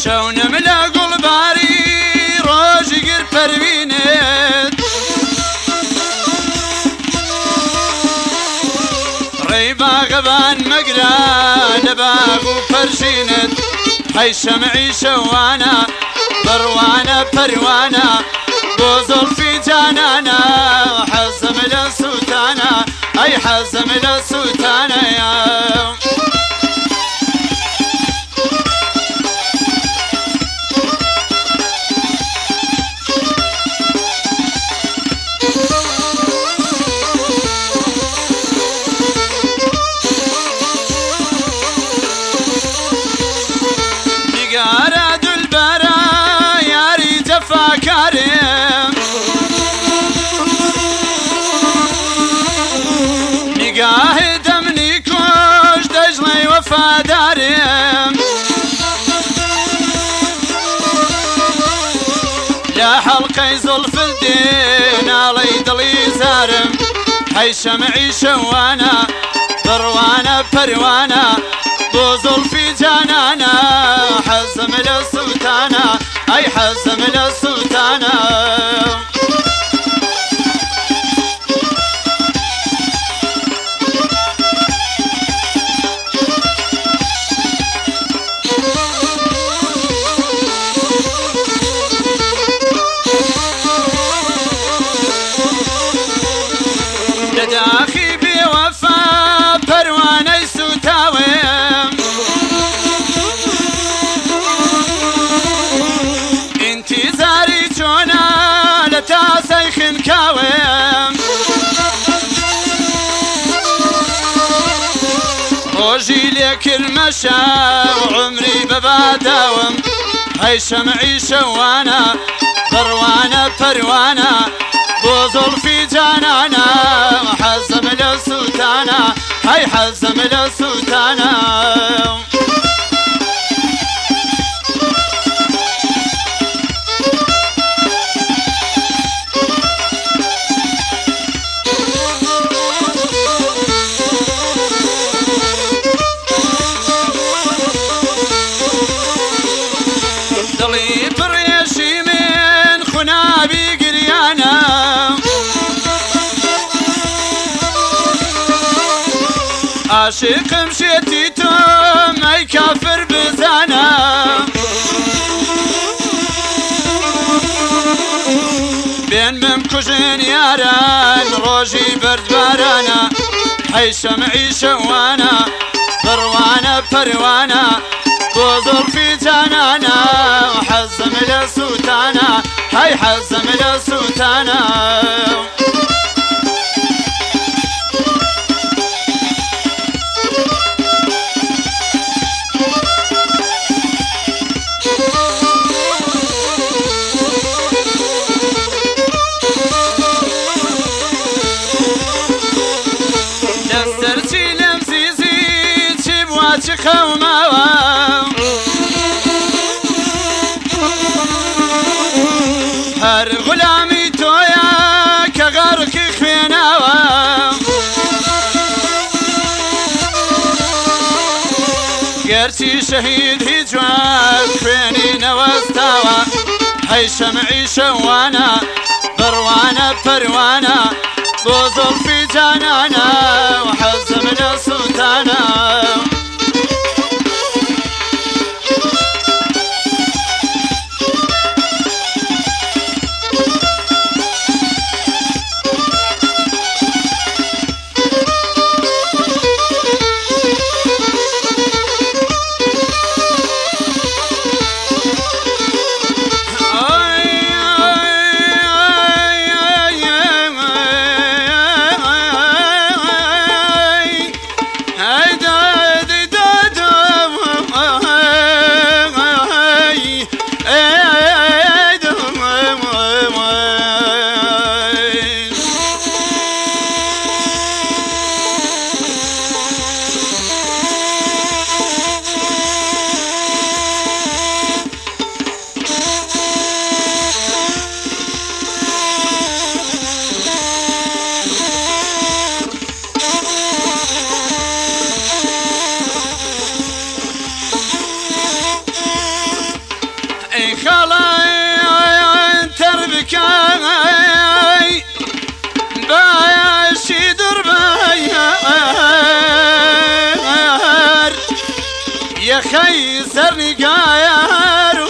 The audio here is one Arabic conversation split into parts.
شون ملا قلباري روجي قر پروینت ری باغبان مقرا لباغ و پرشینت هی شمعی شوانا بروانه پروانه بو زلفی جانانا حزم لسوتانا ای حزم لسوتانا یا نگاره دلبره یاری جفاکاریم نگاه دمنی کش دجلی وفاداریم لا حلقي زلف الدين علي دلي زارم هي شمعي شوانا بروانة بروانة بو زلفي جانانا حزم للسلطانة اي حزم للسلطانة لداخي بوفا پروانه سوتاویم انتظاری چونا لتاسي خنکاویم روجي لك المشا وعمري بباداوم هي شمعي شوانا بروانه پروانه بو زلفي جانانا حزم للسلطانة هي حزم للسلطانة دلي بريشي من خنابي قريانا عاشق مشيتي توم اي كافر بزانا بين ممكوشن ياران روجي برد بارانا هي شمعي شوانا بروانة بروانة بو زلفي جانانا وحزم للسلطانة هي حزم للسلطانة دسترتي لمزيزي تبواتي خوماوا هر غلامي تويا كغرقي خويناوا قرتي شهيد هجوان خويني نوستاوا هي شمعي شوانا بروانة بروانة بو زلفي جانانا وحزم للسلطانة هيدا يا خي سرني قاير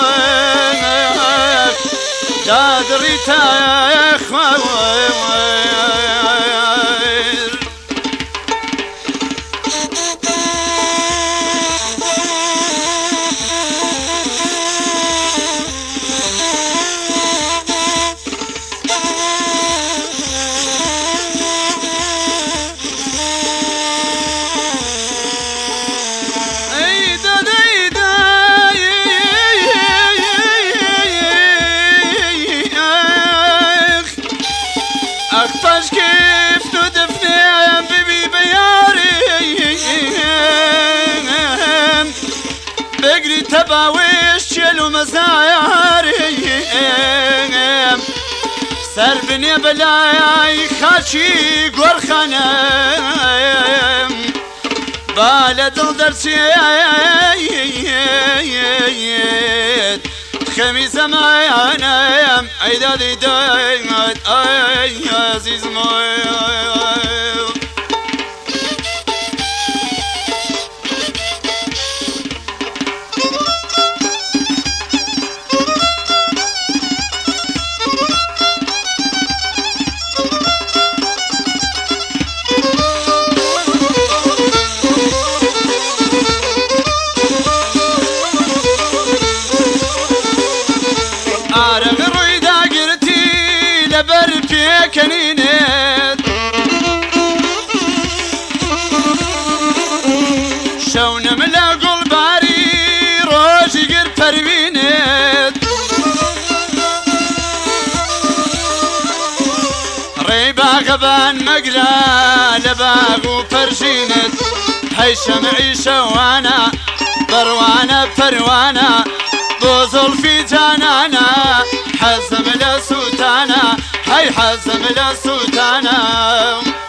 دادري تاخوير أخطاش كيف تدفني ببي بياري بقري تباويش شلو مزاياري سربني بلاي خاشي قرخنا بالد الدرسيات خميس معانا عيدادي دايمات اي عزيز موي كنينت شون ملا قلباري روجي قر فرمينت ريبا غبان مقلا لباغو فرشينت حيشم عيشة وانا بروانا فروانا بوزل في جانانا حزم لسوتانا هاي حزم لسوتانا